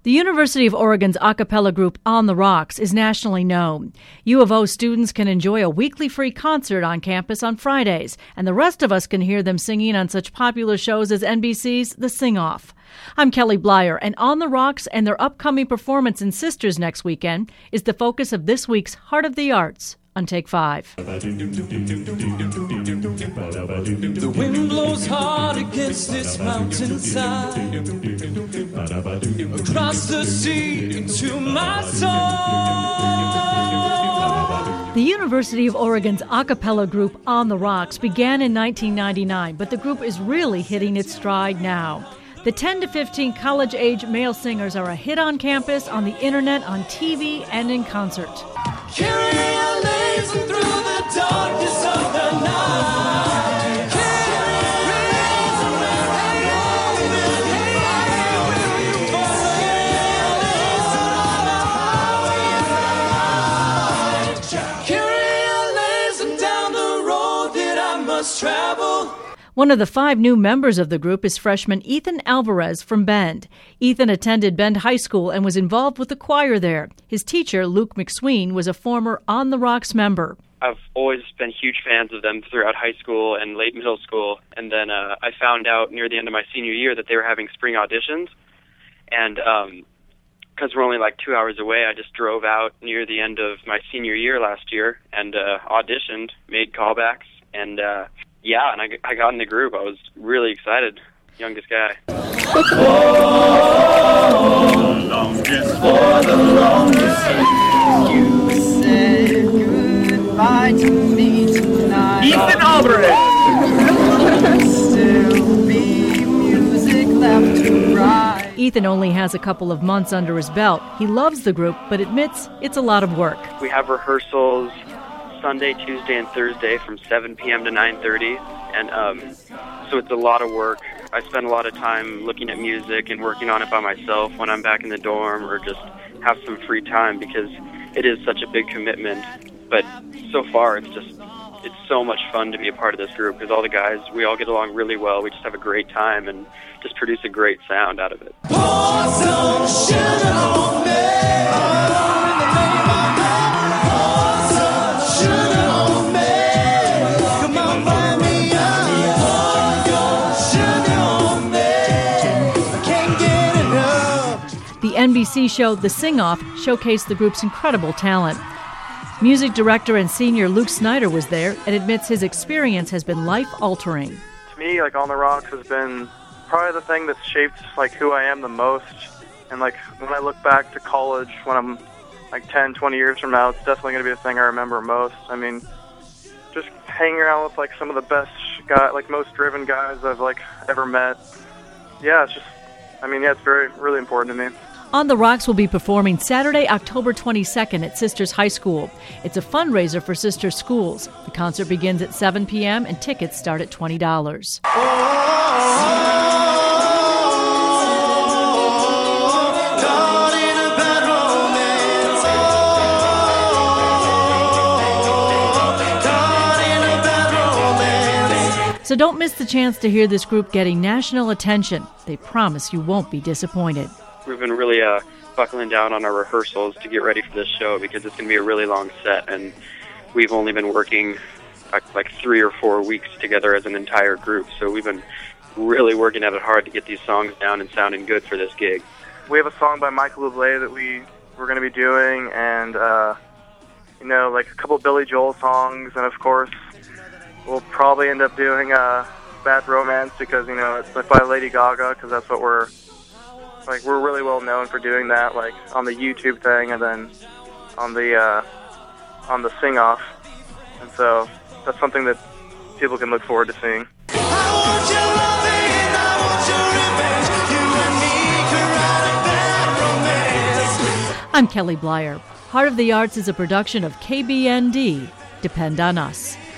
The University of Oregon's a cappella group On the Rocks is nationally known. U of O students can enjoy a weekly free concert on campus on Fridays, and the rest of us can hear them singing on such popular shows as NBC's The Sing-Off. I'm Kelly Blyer, and On the Rocks and their upcoming performance in Sisters next weekend is the focus of this week's Heart of the Arts on Take 5. The wind blows hard against this mountainside, across the sea into my soul. The University of Oregon's a cappella group On the Rocks began in 1999, but the group is really hitting its stride now. The 10 to 15 college-age male singers are a hit on campus, on the internet, on TV, and in concert. Carry a laser through the darkness of the night. Carry a laser down the road that I must travel. One of the 5 new members of the group is freshman Ethan Alvarez from Bend. Ethan attended Bend High School and was involved with the choir there. His teacher, Luke McSween, was a former On the Rocks member. I've always been huge fans of them throughout high school and late middle school. And then I found out near the end of my senior year that they were having spring auditions. And because we're only like 2 hours away, I just drove out near the end of my senior year last year and auditioned, made callbacks, and yeah, and I got in the group. I was really excited. Youngest guy. Longest for the longest. You said goodbye to me tonight. Ethan Alvarez. Still be music left to write. Ethan only has a couple of months under his belt. He loves the group, but admits it's a lot of work. We have rehearsals Sunday, Tuesday, and Thursday from 7 p.m. to 9:30, and so it's a lot of work. I spend a lot of time looking at music and working on it by myself when I'm back in the dorm or just have some free time because it is such a big commitment. But so far, it's so much fun to be a part of this group because all the guys, we all get along really well. We just have a great time and just produce a great sound out of it. Pour some sugar on me. The NBC show The Sing-Off showcased the group's incredible talent. Music director and senior Luke Snyder was there and admits his experience has been life-altering. To me, On the Rocks has been probably the thing that's shaped who I am the most. And when I look back to college when I'm 10, 20 years from now, it's definitely going to be the thing I remember most. I mean, just hanging around with some of the best guys, most driven guys I've ever met. Yeah, it's really important to me. On the Rocks will be performing Saturday, October 22nd at Sisters High School. It's a fundraiser for Sisters schools. The concert begins at 7 p.m. and tickets start at $20. So don't miss the chance to hear this group getting national attention. They promise you won't be disappointed. We've been really buckling down on our rehearsals to get ready for this show because it's going to be a really long set, and we've only been working 3 or 4 weeks together as an entire group, so we've been really working at it hard to get these songs down and sounding good for this gig. We have a song by Michael Bublé that we're going to be doing, and a couple of Billy Joel songs, and of course we'll probably end up doing Bad Romance because it's by Lady Gaga because that's what we're really well known for doing that, on the YouTube thing and then on the Sing-Off. And so that's something that people can look forward to seeing. I'm Kelly Blyer. Heart of the Arts is a production of KBND. Depend on us.